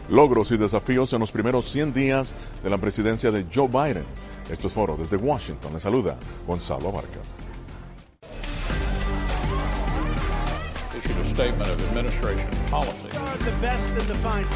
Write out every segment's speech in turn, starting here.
Logros y desafíos en los primeros 100 días de la presidencia de Joe Biden. Esto es Foro desde Washington. Les saluda Gonzalo Abarca. Issued a statement of administration policy. The best and the fine.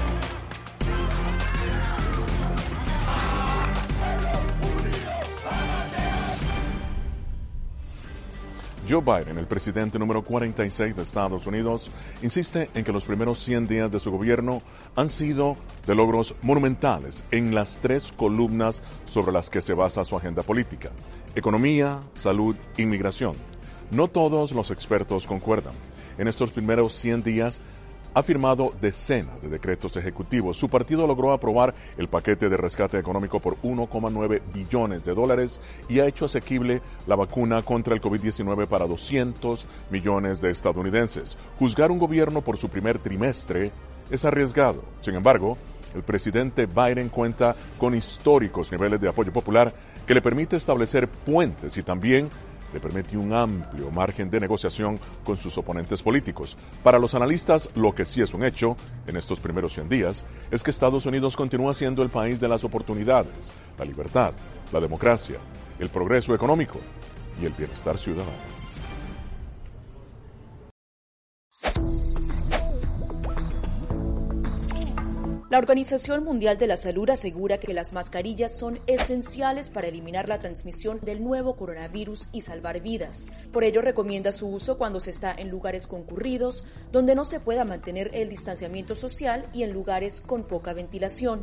Joe Biden, el presidente número 46 de Estados Unidos, insiste en que los primeros 100 días de su gobierno han sido de logros monumentales en las 3 columnas sobre las que se basa su agenda política: economía, salud, inmigración. No todos los expertos concuerdan. En estos primeros 100 días ha firmado decenas de decretos ejecutivos. Su partido logró aprobar el paquete de rescate económico por $1,9 billones y ha hecho asequible la vacuna contra el COVID-19 para 200 millones de estadounidenses. Juzgar un gobierno por su primer trimestre es arriesgado. Sin embargo, el presidente Biden cuenta con históricos niveles de apoyo popular que le permite establecer puentes y también le permite un amplio margen de negociación con sus oponentes políticos. Para los analistas, lo que sí es un hecho en estos primeros 100 días es que Estados Unidos continúa siendo el país de las oportunidades, la libertad, la democracia, el progreso económico y el bienestar ciudadano. La Organización Mundial de la Salud asegura que las mascarillas son esenciales para eliminar la transmisión del nuevo coronavirus y salvar vidas. Por ello, recomienda su uso cuando se está en lugares concurridos, donde no se pueda mantener el distanciamiento social y en lugares con poca ventilación.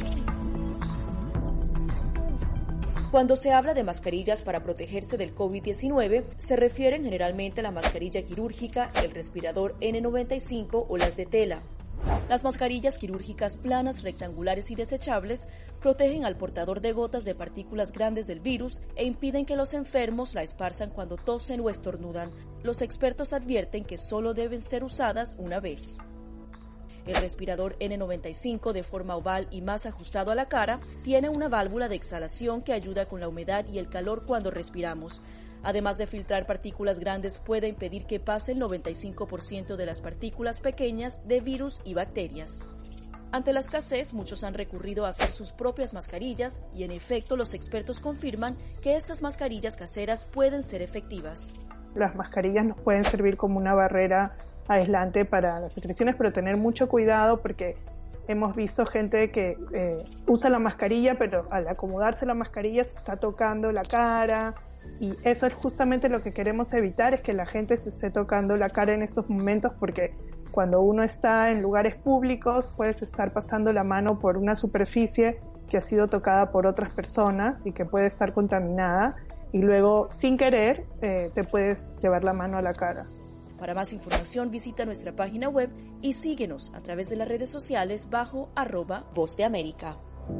Cuando se habla de mascarillas para protegerse del COVID-19, se refieren generalmente a la mascarilla quirúrgica, el respirador N95 o las de tela. Las mascarillas quirúrgicas planas, rectangulares y desechables protegen al portador de gotas de partículas grandes del virus e impiden que los enfermos la esparzan cuando tosen o estornudan. Los expertos advierten que solo deben ser usadas una vez. El respirador N95, de forma oval y más ajustado a la cara, tiene una válvula de exhalación que ayuda con la humedad y el calor cuando respiramos. Además de filtrar partículas grandes, puede impedir que pase el 95% de las partículas pequeñas de virus y bacterias. Ante la escasez, muchos han recurrido a hacer sus propias mascarillas y, en efecto, los expertos confirman que estas mascarillas caseras pueden ser efectivas. Las mascarillas nos pueden servir como una barrera aislante para las secreciones, pero tener mucho cuidado porque hemos visto gente que usa la mascarilla, pero al acomodarse la mascarilla se está tocando la cara. Y eso es justamente lo que queremos evitar, es que la gente se esté tocando la cara en estos momentos, porque cuando uno está en lugares públicos puedes estar pasando la mano por una superficie que ha sido tocada por otras personas y que puede estar contaminada y luego sin querer te puedes llevar la mano a la cara. Para más información visita nuestra página web y síguenos a través de las redes sociales bajo @Voz de América.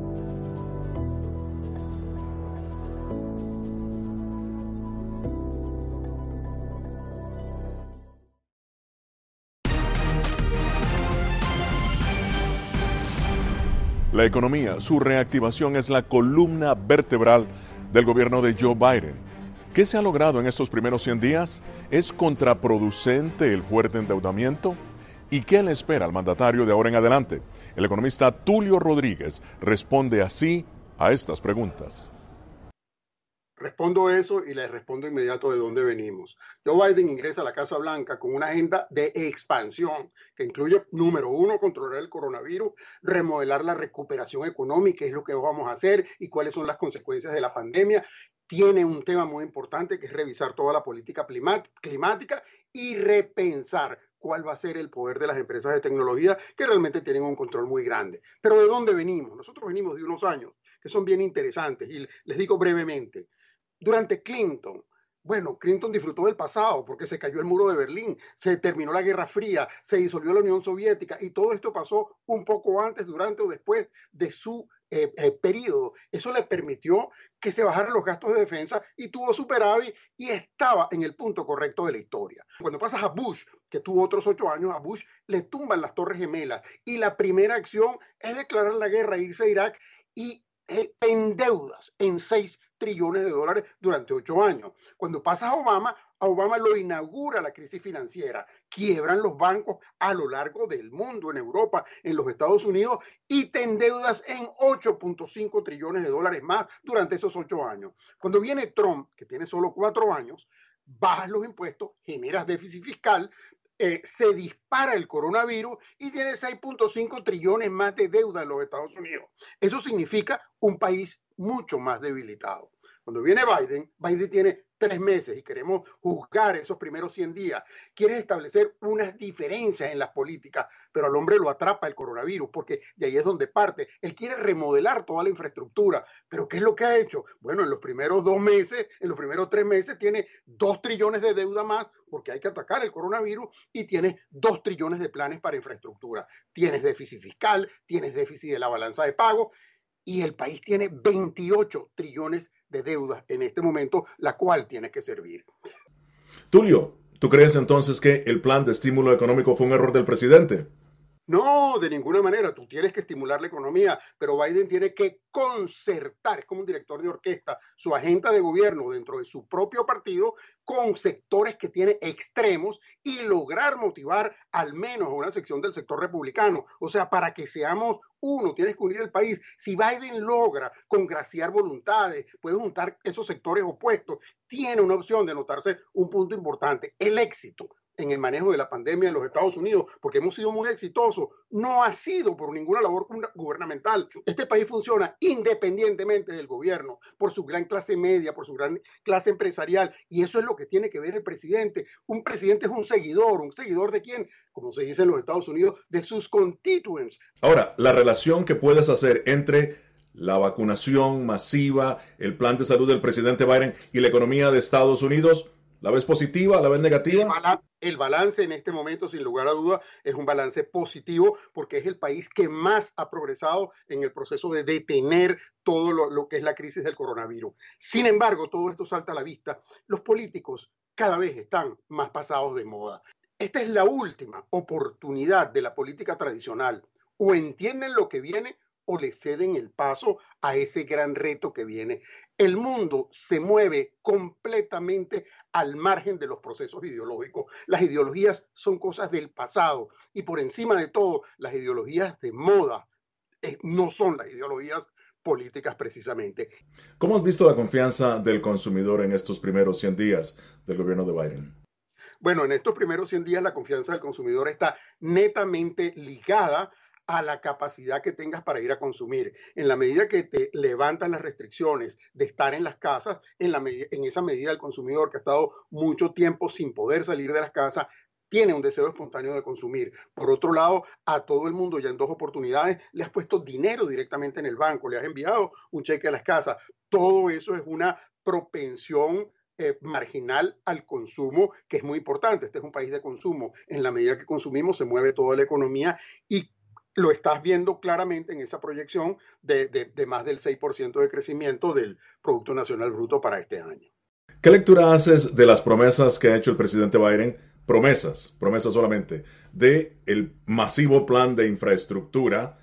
La economía, su reactivación es la columna vertebral del gobierno de Joe Biden. ¿Qué se ha logrado en estos primeros 100 días? ¿Es contraproducente el fuerte endeudamiento? ¿Y qué le espera al mandatario de ahora en adelante? El economista Tulio Rodríguez responde así a estas preguntas. Respondo eso y les respondo inmediato de dónde venimos. Joe Biden ingresa a la Casa Blanca con una agenda de expansión que incluye, número 1, controlar el coronavirus, remodelar la recuperación económica, qué es lo que vamos a hacer y cuáles son las consecuencias de la pandemia. Tiene un tema muy importante que es revisar toda la política climática y repensar cuál va a ser el poder de las empresas de tecnología que realmente tienen un control muy grande. Pero ¿de dónde venimos? Nosotros venimos de unos años que son bien interesantes y les digo brevemente. Durante Clinton, Clinton disfrutó del pasado porque se cayó el muro de Berlín, se terminó la Guerra Fría, se disolvió la Unión Soviética y todo esto pasó un poco antes, durante o después de su periodo. Eso le permitió que se bajaran los gastos de defensa y tuvo superávit y estaba en el punto correcto de la historia. Cuando pasas a Bush, que tuvo otros 8 años, a Bush le tumban las Torres Gemelas y la primera acción es declarar la guerra, irse a Irak y en deudas en $6 trillones durante 8 años. Cuando pasas a Obama, a Obama lo inaugura la crisis financiera. Quiebran los bancos a lo largo del mundo, en Europa, en los Estados Unidos, y te endeudas en 8.5 trillones de dólares más durante esos 8 años. Cuando viene Trump, que tiene solo 4 años, bajas los impuestos, generas déficit fiscal, se dispara el coronavirus y tiene 6.5 trillones más de deuda en los Estados Unidos. Eso significa un país mucho más debilitado. Cuando viene Biden tiene 3 meses y queremos juzgar esos primeros 100 días. Quiere establecer unas diferencias en las políticas, pero al hombre lo atrapa el coronavirus porque de ahí es donde parte. Él quiere remodelar toda la infraestructura, pero ¿qué es lo que ha hecho? Bueno, en los primeros 2 meses, en los primeros 3 meses tiene 2 trillones de deuda más porque hay que atacar el coronavirus y tienes 2 trillones de planes para infraestructura. Tienes déficit fiscal, tienes déficit de la balanza de pago y el país tiene 28 trillones de deudas en este momento, la cual tiene que servir. Tulio, ¿tú crees entonces que el plan de estímulo económico fue un error del presidente? No, de ninguna manera. Tú tienes que estimular la economía, pero Biden tiene que concertar, es como un director de orquesta, su agenda de gobierno dentro de su propio partido con sectores que tiene extremos y lograr motivar al menos a una sección del sector republicano. O sea, para que seamos uno, tienes que unir el país. Si Biden logra congraciar voluntades, puede juntar esos sectores opuestos, tiene una opción de anotarse un punto importante, el éxito en el manejo de la pandemia en los Estados Unidos, porque hemos sido muy exitosos, no ha sido por ninguna labor gubernamental. Este país funciona independientemente del gobierno, por su gran clase media, por su gran clase empresarial, y eso es lo que tiene que ver el presidente. Un presidente es un seguidor ¿de quién? Como se dice en los Estados Unidos, de sus constituents. Ahora, la relación que puedes hacer entre la vacunación masiva, el plan de salud del presidente Biden y la economía de Estados Unidos, ¿la ves positiva? ¿La ves negativa? El balance en este momento, sin lugar a duda, es un balance positivo porque es el país que más ha progresado en el proceso de detener todo lo que es la crisis del coronavirus. Sin embargo, todo esto salta a la vista. Los políticos cada vez están más pasados de moda. Esta es la última oportunidad de la política tradicional. O entienden lo que viene o le ceden el paso a ese gran reto que viene. El mundo se mueve completamente al margen de los procesos ideológicos. Las ideologías son cosas del pasado y por encima de todo, las ideologías de moda no son las ideologías políticas precisamente. ¿Cómo has visto la confianza del consumidor en estos primeros 100 días del gobierno de Biden? Bueno, en estos primeros 100 días la confianza del consumidor está netamente ligada a la capacidad que tengas para ir a consumir. En la medida que te levantan las restricciones de estar en las casas, en esa medida el consumidor que ha estado mucho tiempo sin poder salir de las casas, tiene un deseo espontáneo de consumir. Por otro lado, a todo el mundo ya en 2 oportunidades le has puesto dinero directamente en el banco, le has enviado un cheque a las casas. Todo eso es una propensión marginal al consumo, que es muy importante. Este es un país de consumo. En la medida que consumimos se mueve toda la economía y lo estás viendo claramente en esa proyección de más del 6% de crecimiento del Producto Nacional Bruto para este año. ¿Qué lectura haces de las promesas que ha hecho el presidente Biden? Promesas solamente, de el masivo plan de infraestructura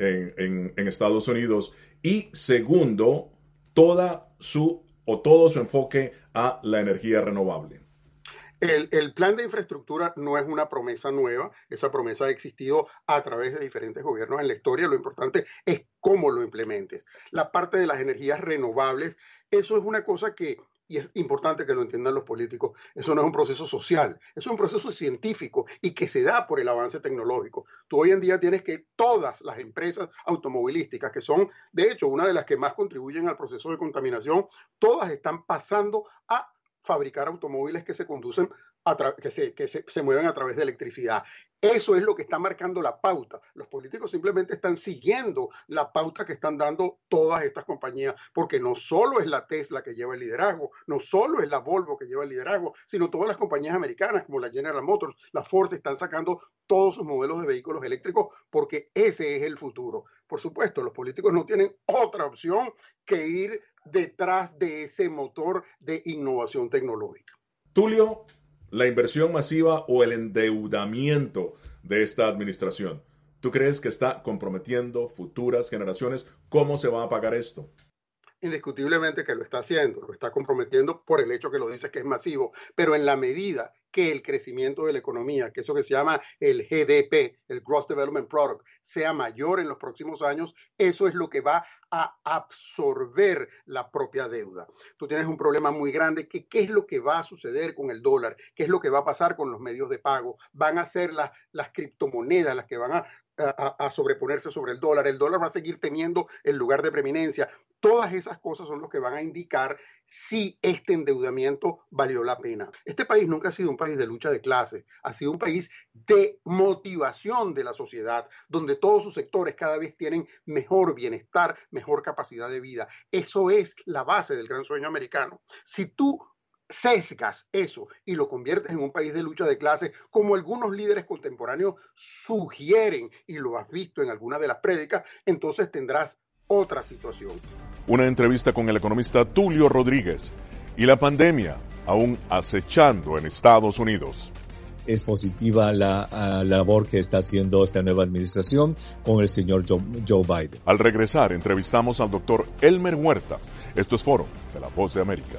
en Estados Unidos y segundo, todo su enfoque a la energía renovable. El plan de infraestructura no es una promesa nueva, esa promesa ha existido a través de diferentes gobiernos en la historia, lo importante es cómo lo implementes. La parte de las energías renovables, eso es una cosa que, y es importante que lo entiendan los políticos, eso no es un proceso social, es un proceso científico y que se da por el avance tecnológico. Tú hoy en día tienes que todas las empresas automovilísticas, que son de hecho una de las que más contribuyen al proceso de contaminación, todas están pasando a fabricar automóviles que se conducen, que se mueven a través de electricidad. Eso es lo que está marcando la pauta. Los políticos simplemente están siguiendo la pauta que están dando todas estas compañías, porque no solo es la Tesla que lleva el liderazgo, no solo es la Volvo que lleva el liderazgo, sino todas las compañías americanas como la General Motors, la Ford, están sacando todos sus modelos de vehículos eléctricos porque ese es el futuro. Por supuesto, los políticos no tienen otra opción que ir detrás de ese motor de innovación tecnológica. Tulio, la inversión masiva o el endeudamiento de esta administración, ¿tú crees que está comprometiendo futuras generaciones? ¿Cómo se va a pagar esto? indiscutiblemente que lo está comprometiendo por el hecho que lo dice que es masivo, pero en la medida que el crecimiento de la economía, que eso que se llama el GDP, el Gross Development Product, sea mayor en los próximos años, eso es lo que va a absorber la propia deuda. Tú tienes un problema muy grande, que qué es lo que va a suceder con el dólar, qué es lo que va a pasar con los medios de pago, van a ser las criptomonedas las que van a sobreponerse sobre el dólar va a seguir teniendo el lugar de preeminencia. Todas esas cosas son los que van a indicar si este endeudamiento valió la pena. Este país nunca ha sido un país de lucha de clases, ha sido un país de motivación de la sociedad, donde todos sus sectores cada vez tienen mejor bienestar, mejor capacidad de vida. Eso es la base del gran sueño americano. Si tú sesgas eso y lo conviertes en un país de lucha de clases, como algunos líderes contemporáneos sugieren, y lo has visto en algunas de las prédicas, entonces tendrás otra situación. Una entrevista con el economista Tulio Rodríguez. Y la pandemia aún acechando en Estados Unidos. Es positiva la labor que está haciendo esta nueva administración con el señor Joe Biden. Al regresar, entrevistamos al doctor Elmer Huerta. Esto es Foro de la Voz de América.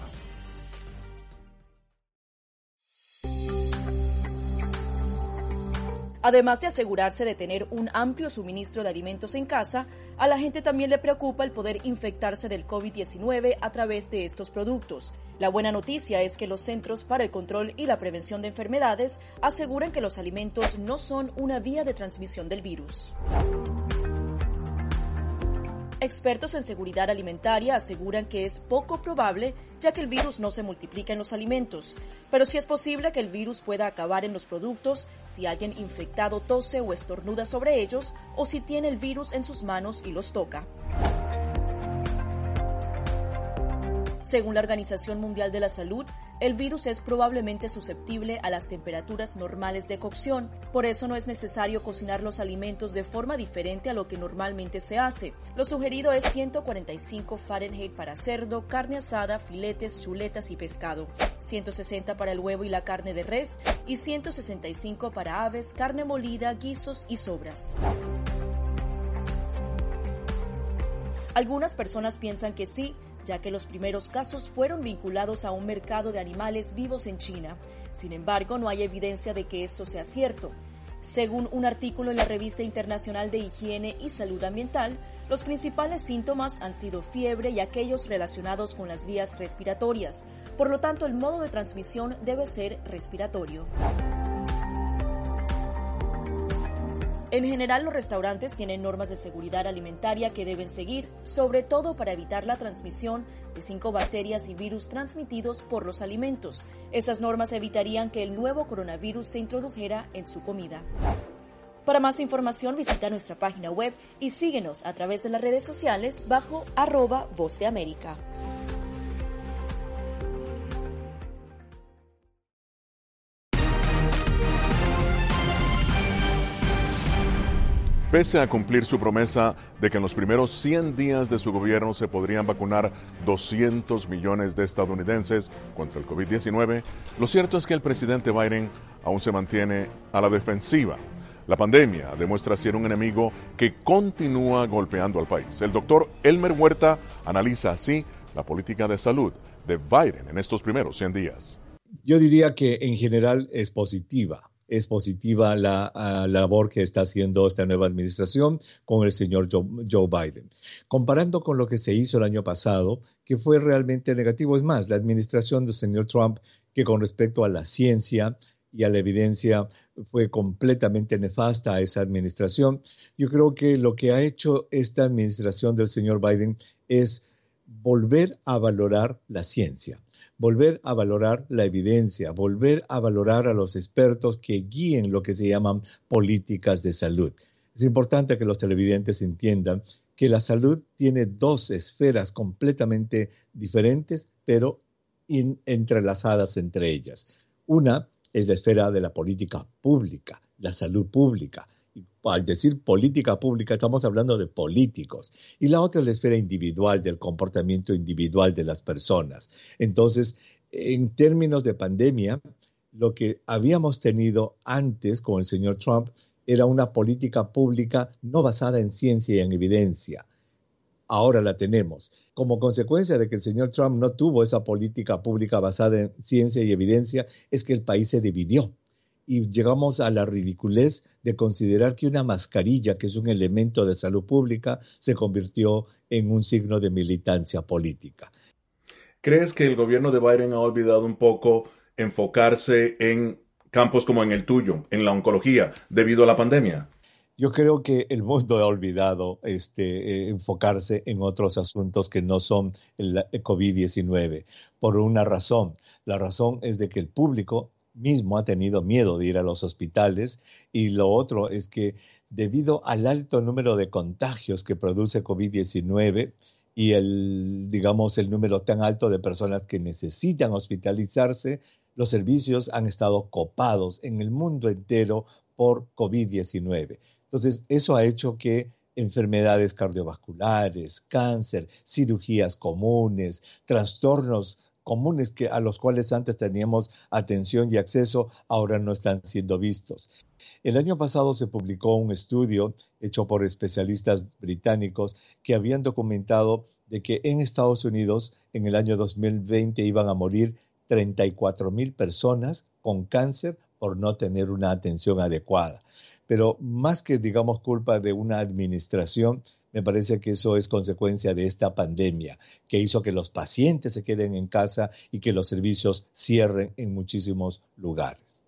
Además de asegurarse de tener un amplio suministro de alimentos en casa, a la gente también le preocupa el poder infectarse del COVID-19 a través de estos productos. La buena noticia es que los Centros para el Control y la Prevención de Enfermedades aseguran que los alimentos no son una vía de transmisión del virus. Expertos en seguridad alimentaria aseguran que es poco probable, ya que el virus no se multiplica en los alimentos, pero sí es posible que el virus pueda acabar en los productos si alguien infectado tose o estornuda sobre ellos o si tiene el virus en sus manos y los toca. Según la Organización Mundial de la Salud, el virus es probablemente susceptible a las temperaturas normales de cocción, por eso no es necesario cocinar los alimentos de forma diferente a lo que normalmente se hace. Lo sugerido es 145 Fahrenheit para cerdo, carne asada, filetes, chuletas y pescado, 160 para el huevo y la carne de res y 165 para aves, carne molida, guisos y sobras. Algunas personas piensan que sí, ya que los primeros casos fueron vinculados a un mercado de animales vivos en China. Sin embargo, no hay evidencia de que esto sea cierto. Según un artículo en la Revista Internacional de Higiene y Salud Ambiental, los principales síntomas han sido fiebre y aquellos relacionados con las vías respiratorias. Por lo tanto, el modo de transmisión debe ser respiratorio. En general, los restaurantes tienen normas de seguridad alimentaria que deben seguir, sobre todo para evitar la transmisión de 5 bacterias y virus transmitidos por los alimentos. Esas normas evitarían que el nuevo coronavirus se introdujera en su comida. Para más información, visita nuestra página web y síguenos a través de las redes sociales bajo @Voz de América. Pese a cumplir su promesa de que en los primeros 100 días de su gobierno se podrían vacunar 200 millones de estadounidenses contra el COVID-19, lo cierto es que el presidente Biden aún se mantiene a la defensiva. La pandemia demuestra ser un enemigo que continúa golpeando al país. El doctor Elmer Huerta analiza así la política de salud de Biden en estos primeros 100 días. Yo diría que en general es positiva. Es positiva la labor que está haciendo esta nueva administración con el señor Joe Biden. Comparando con lo que se hizo el año pasado, que fue realmente negativo. Es más, la administración del señor Trump, que con respecto a la ciencia y a la evidencia fue completamente nefasta a esa administración. Yo creo que lo que ha hecho esta administración del señor Biden es volver a valorar la ciencia, volver a valorar la evidencia, volver a valorar a los expertos que guíen lo que se llaman políticas de salud. Es importante que los televidentes entiendan que la salud tiene 2 esferas completamente diferentes, pero entrelazadas entre ellas. Una es la esfera de la política pública, la salud pública. Al decir política pública estamos hablando de políticos. Y la otra es la esfera individual, del comportamiento individual de las personas. Entonces, en términos de pandemia, lo que habíamos tenido antes con el señor Trump era una política pública no basada en ciencia y en evidencia. ahora la tenemos. Como consecuencia de que el señor Trump no tuvo esa política pública basada en ciencia y evidencia, es que el país se dividió. Y llegamos a la ridiculez de considerar que una mascarilla, que es un elemento de salud pública, se convirtió en un signo de militancia política. ¿Crees que el gobierno de Biden ha olvidado un poco enfocarse en campos como en el tuyo, en la oncología, debido a la pandemia? Yo creo que el mundo ha olvidado enfocarse en otros asuntos que no son el COVID-19, por una razón. La razón es de que el público mismo ha tenido miedo de ir a los hospitales, y lo otro es que debido al alto número de contagios que produce COVID-19 y el número tan alto de personas que necesitan hospitalizarse, los servicios han estado copados en el mundo entero por COVID-19. Entonces, eso ha hecho que enfermedades cardiovasculares, cáncer, cirugías comunes, trastornos comunes a los cuales antes teníamos atención y acceso, ahora no están siendo vistos. El año pasado se publicó un estudio hecho por especialistas británicos que habían documentado de que en Estados Unidos en el año 2020 iban a morir 34,000 personas con cáncer por no tener una atención adecuada. Pero más que, culpa de una administración, me parece que eso es consecuencia de esta pandemia, que hizo que los pacientes se queden en casa y que los servicios cierren en muchísimos lugares.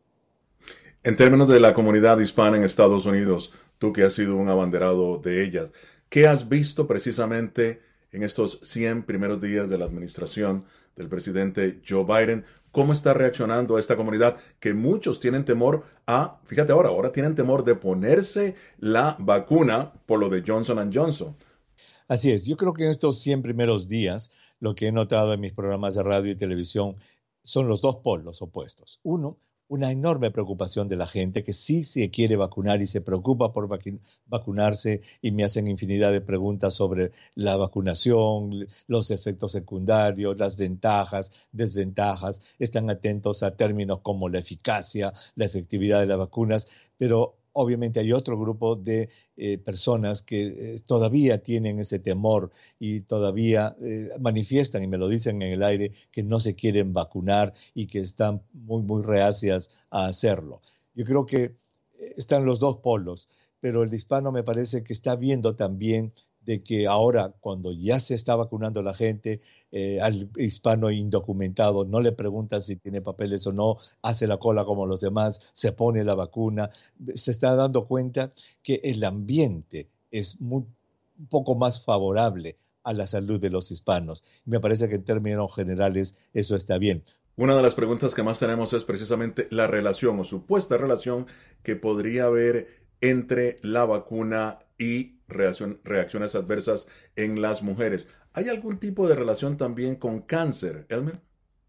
En términos de la comunidad hispana en Estados Unidos, tú que has sido un abanderado de ellas, ¿qué has visto precisamente en estos 100 primeros días de la administración del presidente Joe Biden? ¿Cómo está reaccionando a esta comunidad que muchos tienen temor ahora tienen temor de ponerse la vacuna por lo de Johnson & Johnson? Así es, yo creo que en estos 100 primeros días lo que he notado en mis programas de radio y televisión son los dos polos opuestos. Uno, una enorme preocupación de la gente que sí se quiere vacunar y se preocupa por vacunarse, y me hacen infinidad de preguntas sobre la vacunación, los efectos secundarios, las ventajas, desventajas. Están atentos a términos como la eficacia, la efectividad de las vacunas, pero obviamente hay otro grupo de personas que todavía tienen ese temor y todavía manifiestan, y me lo dicen en el aire, que no se quieren vacunar y que están muy, muy reacias a hacerlo. Yo creo que están los dos polos, pero el hispano me parece que está viendo también de que ahora, cuando ya se está vacunando la gente, al hispano indocumentado no le preguntan si tiene papeles o no, hace la cola como los demás, se pone la vacuna. Se está dando cuenta que el ambiente es un poco más favorable a la salud de los hispanos. Me parece que en términos generales eso está bien. Una de las preguntas que más tenemos es precisamente la relación o supuesta relación que podría haber entre la vacuna y reacciones adversas en las mujeres. ¿Hay algún tipo de relación también con cáncer, Elmer?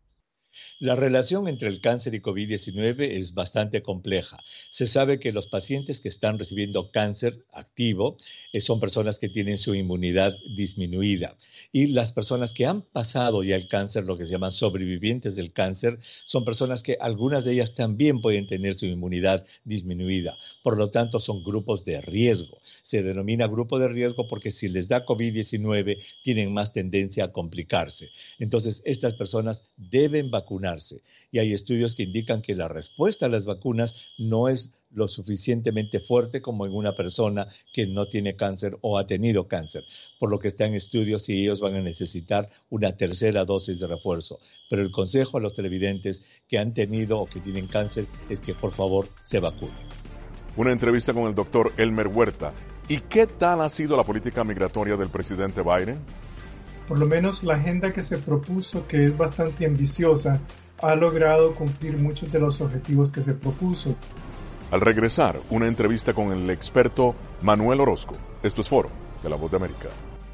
La relación entre el cáncer y COVID-19 es bastante compleja. Se sabe que los pacientes que están recibiendo cáncer activo son personas que tienen su inmunidad disminuida. Y las personas que han pasado ya el cáncer, lo que se llaman sobrevivientes del cáncer, son personas que algunas de ellas también pueden tener su inmunidad disminuida. Por lo tanto, son grupos de riesgo. Se denomina grupo de riesgo porque si les da COVID-19 tienen más tendencia a complicarse. Entonces, estas personas deben vacunarse, y hay estudios que indican que la respuesta a las vacunas no es lo suficientemente fuerte como en una persona que no tiene cáncer o ha tenido cáncer, por lo que está en estudios si ellos van a necesitar una tercera dosis de refuerzo. Pero el consejo a los televidentes que han tenido o que tienen cáncer es que por favor se vacunen. Una entrevista con el doctor Elmer Huerta. ¿Y qué tal ha sido la política migratoria del presidente Biden? Por lo menos la agenda que se propuso, que es bastante ambiciosa, ha logrado cumplir muchos de los objetivos que se propuso. Al regresar, una entrevista con el experto Manuel Orozco. Esto es Foro de La Voz de América.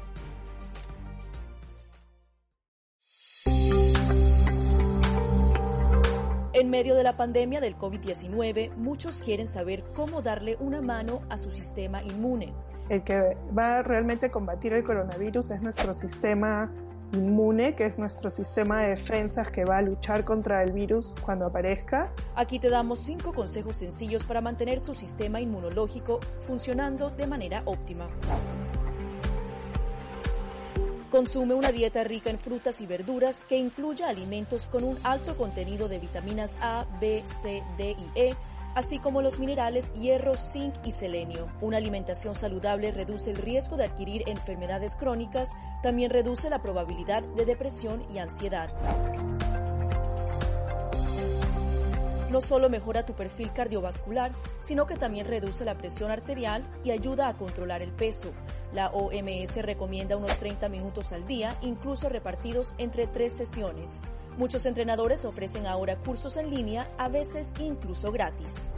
En medio de la pandemia del COVID-19, muchos quieren saber cómo darle una mano a su sistema inmune. El que va realmente a combatir el coronavirus es nuestro sistema inmune, que es nuestro sistema de defensas que va a luchar contra el virus cuando aparezca. Aquí te damos 5 consejos sencillos para mantener tu sistema inmunológico funcionando de manera óptima. Consume una dieta rica en frutas y verduras que incluya alimentos con un alto contenido de vitaminas A, B, C, D y E, así como los minerales hierro, zinc y selenio. Una alimentación saludable reduce el riesgo de adquirir enfermedades crónicas, también reduce la probabilidad de depresión y ansiedad. No solo mejora tu perfil cardiovascular, sino que también reduce la presión arterial y ayuda a controlar el peso. La OMS recomienda unos 30 minutos al día, incluso repartidos entre 3 sesiones. Muchos entrenadores ofrecen ahora cursos en línea, a veces incluso gratis.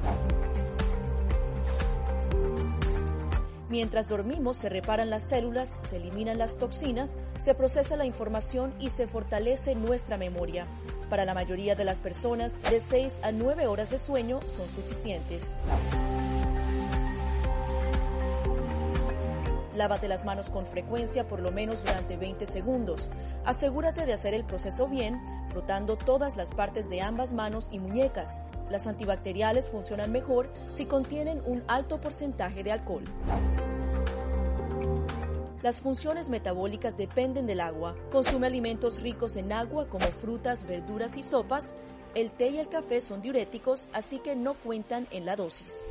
Mientras dormimos, se reparan las células, se eliminan las toxinas, se procesa la información y se fortalece nuestra memoria. Para la mayoría de las personas, de 6 a 9 horas de sueño son suficientes. Lávate las manos con frecuencia, por lo menos durante 20 segundos. Asegúrate de hacer el proceso bien, frotando todas las partes de ambas manos y muñecas. Las antibacteriales funcionan mejor si contienen un alto porcentaje de alcohol. Las funciones metabólicas dependen del agua. Consume alimentos ricos en agua como frutas, verduras y sopas. El té y el café son diuréticos, así que no cuentan en la dosis.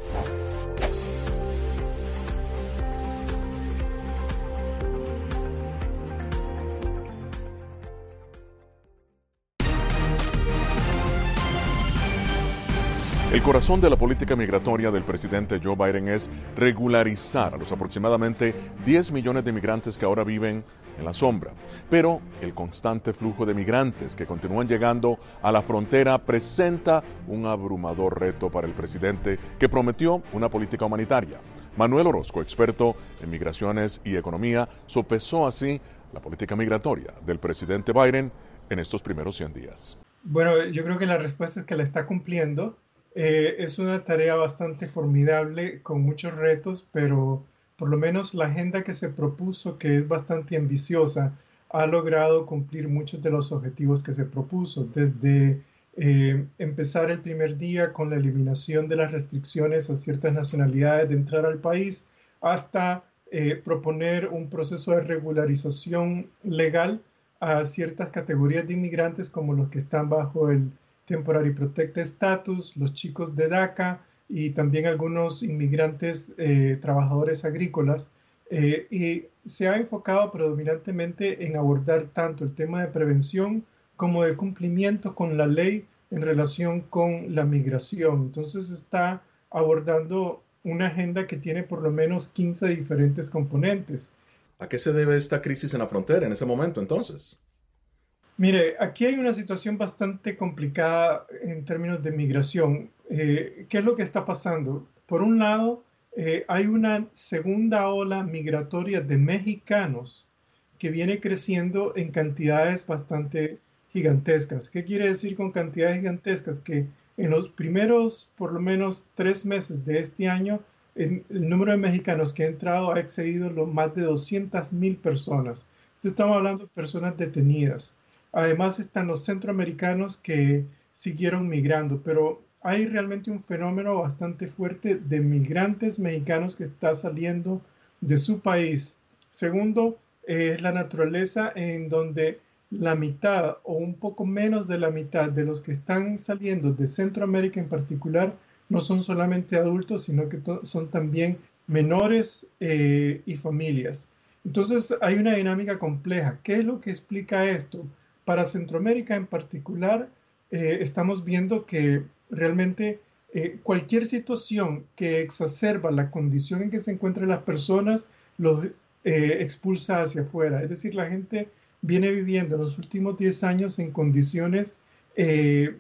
El corazón de la política migratoria del presidente Joe Biden es regularizar a los aproximadamente 10 millones de migrantes que ahora viven en la sombra. Pero el constante flujo de migrantes que continúan llegando a la frontera presenta un abrumador reto para el presidente, que prometió una política humanitaria. Manuel Orozco, experto en migraciones y economía, sopesó así la política migratoria del presidente Biden en estos primeros 100 días. Bueno, yo creo que la respuesta es que la está cumpliendo. Es una tarea bastante formidable, con muchos retos, pero por lo menos la agenda que se propuso, que es bastante ambiciosa, ha logrado cumplir muchos de los objetivos que se propuso, desde empezar el primer día con la eliminación de las restricciones a ciertas nacionalidades de entrar al país, hasta proponer un proceso de regularización legal a ciertas categorías de inmigrantes, como los que están bajo el Temporary Protected Status, los chicos de DACA y también algunos inmigrantes trabajadores agrícolas. Y se ha enfocado predominantemente en abordar tanto el tema de prevención como de cumplimiento con la ley en relación con la migración. Entonces está abordando una agenda que tiene por lo menos 15 diferentes componentes. ¿A qué se debe esta crisis en la frontera en ese momento entonces? Mire, aquí hay una situación bastante complicada en términos de migración. ¿Qué es lo que está pasando? Por un lado, hay una segunda ola migratoria de mexicanos que viene creciendo en cantidades bastante gigantescas. ¿Qué quiere decir con cantidades gigantescas? Que en los primeros, por lo menos 3 meses de este año, el número de mexicanos que ha entrado ha excedido los más de 200,000 personas. Entonces estamos hablando de personas detenidas. Además están los centroamericanos que siguieron migrando, pero hay realmente un fenómeno bastante fuerte de migrantes mexicanos que está saliendo de su país. Segundo, es la naturaleza en donde la mitad o un poco menos de la mitad de los que están saliendo de Centroamérica en particular no son solamente adultos, sino que son también menores y familias. Entonces hay una dinámica compleja. ¿Qué es lo que explica esto? Para Centroamérica en particular, estamos viendo que realmente cualquier situación que exacerba la condición en que se encuentran las personas los expulsa hacia afuera. Es decir, la gente viene viviendo en los últimos 10 años en condiciones de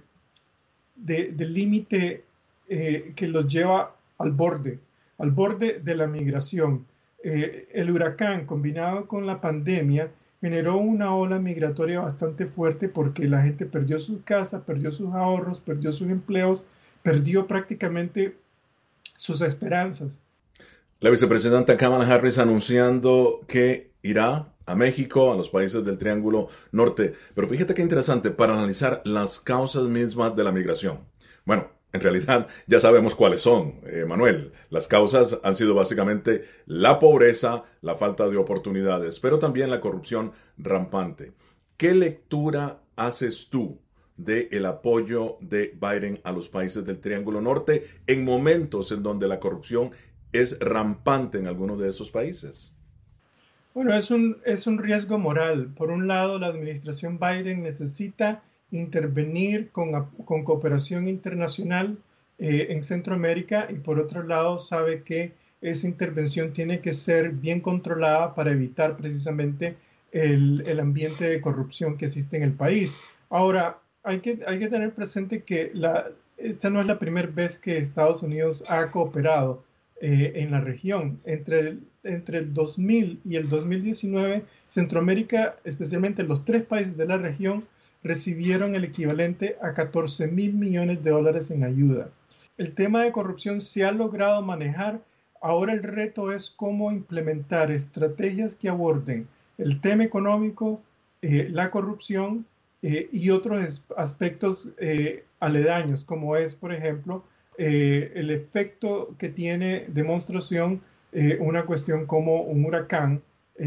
límite que los lleva al borde de la migración. El huracán, combinado con la pandemia, generó una ola migratoria bastante fuerte porque la gente perdió sus casas, perdió sus ahorros, perdió sus empleos, perdió prácticamente sus esperanzas. La vicepresidenta Kamala Harris anunciando que irá a México, a los países del Triángulo Norte. Pero fíjate qué interesante, para analizar las causas mismas de la migración. Bueno, En realidad ya sabemos cuáles son, Manuel. Las causas han sido básicamente la pobreza, la falta de oportunidades, pero también la corrupción rampante. ¿Qué lectura haces tú del apoyo de Biden a los países del Triángulo Norte en momentos en donde la corrupción es rampante en algunos de esos países? Bueno, es un riesgo moral. Por un lado, la administración Biden necesita intervenir con cooperación internacional en Centroamérica, y por otro lado sabe que esa intervención tiene que ser bien controlada para evitar precisamente el ambiente de corrupción que existe en el país. Ahora, hay que tener presente que esta no es la primera vez que Estados Unidos ha cooperado en la región. Entre el 2000 y el 2019, Centroamérica, especialmente los 3 países de la región, recibieron el equivalente a $14,000 millones en ayuda. El tema de corrupción se ha logrado manejar. Ahora el reto es cómo implementar estrategias que aborden el tema económico, la corrupción y otros aspectos aledaños, como es, por ejemplo, el efecto que tiene demostración una cuestión como un huracán,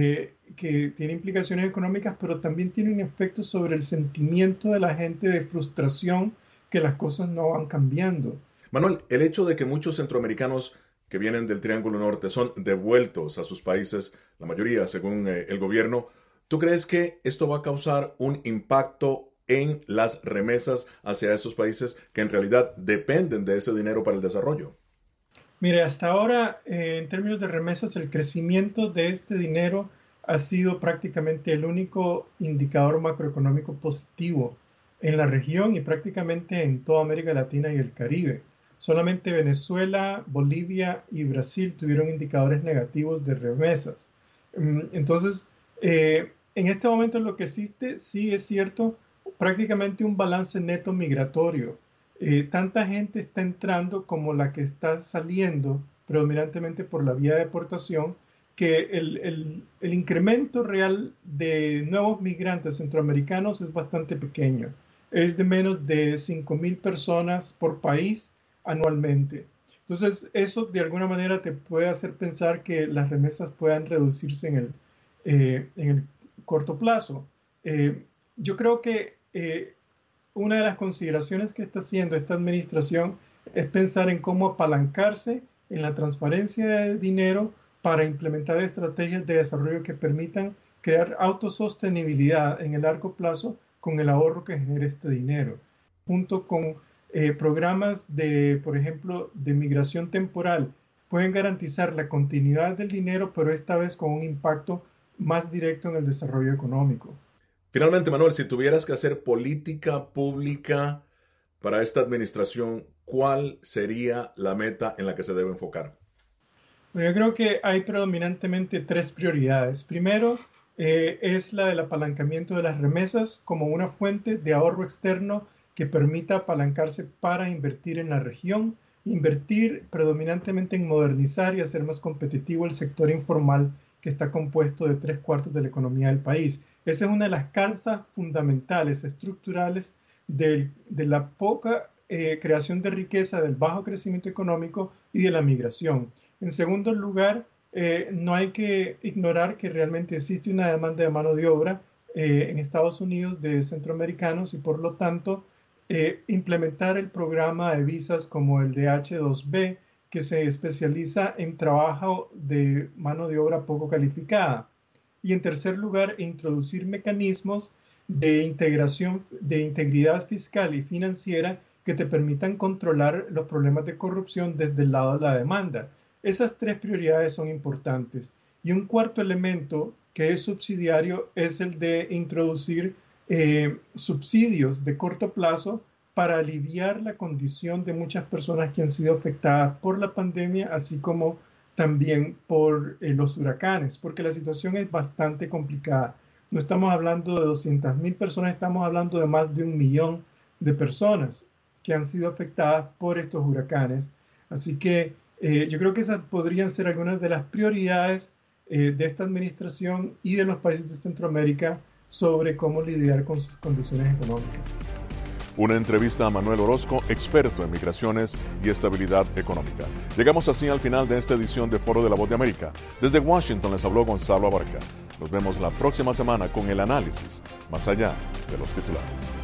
que tiene implicaciones económicas, pero también tiene un efecto sobre el sentimiento de la gente de frustración que las cosas no van cambiando. Manuel, el hecho de que muchos centroamericanos que vienen del Triángulo Norte son devueltos a sus países, la mayoría según el gobierno, ¿tú crees que esto va a causar un impacto en las remesas hacia esos países que en realidad dependen de ese dinero para el desarrollo? Mire, hasta ahora, en términos de remesas, el crecimiento de este dinero ha sido prácticamente el único indicador macroeconómico positivo en la región y prácticamente en toda América Latina y el Caribe. Solamente Venezuela, Bolivia y Brasil tuvieron indicadores negativos de remesas. Entonces, en este momento lo que existe, sí es cierto, prácticamente un balance neto migratorio. Tanta gente está entrando como la que está saliendo, predominantemente por la vía de deportación, que el incremento real de nuevos migrantes centroamericanos es bastante pequeño. Es de menos de 5,000 personas por país anualmente. Entonces, eso de alguna manera te puede hacer pensar que las remesas puedan reducirse en el corto plazo. Yo creo que una de las consideraciones que está haciendo esta administración es pensar en cómo apalancarse en la transparencia de dinero para implementar estrategias de desarrollo que permitan crear autosostenibilidad en el largo plazo con el ahorro que genera este dinero, junto con programas de, por ejemplo, de migración temporal. Pueden garantizar la continuidad del dinero, pero esta vez con un impacto más directo en el desarrollo económico. Finalmente, Manuel, si tuvieras que hacer política pública para esta administración, ¿cuál sería la meta en la que se debe enfocar? Bueno, yo creo que hay predominantemente 3 prioridades. Primero, es la del apalancamiento de las remesas como una fuente de ahorro externo que permita apalancarse para invertir en la región, invertir predominantemente en modernizar y hacer más competitivo el sector informal que está compuesto de 3/4 de la economía del país. Esa es una de las causas fundamentales, estructurales de la poca creación de riqueza, del bajo crecimiento económico y de la migración. En segundo lugar, no hay que ignorar que realmente existe una demanda de mano de obra en Estados Unidos de centroamericanos y por lo tanto implementar el programa de visas como el de H-2B, que se especializa en trabajo de mano de obra poco calificada. Y en tercer lugar, introducir mecanismos de integración, de integridad fiscal y financiera que te permitan controlar los problemas de corrupción desde el lado de la demanda. Esas 3 prioridades son importantes. Y un cuarto elemento que es subsidiario es el de introducir subsidios de corto plazo para aliviar la condición de muchas personas que han sido afectadas por la pandemia, así como también por los huracanes, porque la situación es bastante complicada. No estamos hablando de 200,000 personas, estamos hablando de más de 1 millón de personas que han sido afectadas por estos huracanes. Así que yo creo que esas podrían ser algunas de las prioridades de esta administración y de los países de Centroamérica sobre cómo lidiar con sus condiciones económicas. Una entrevista a Manuel Orozco, experto en migraciones y estabilidad económica. Llegamos así al final de esta edición de Foro de la Voz de América. Desde Washington les habló Gonzalo Abarca. Nos vemos la próxima semana con el análisis más allá de los titulares.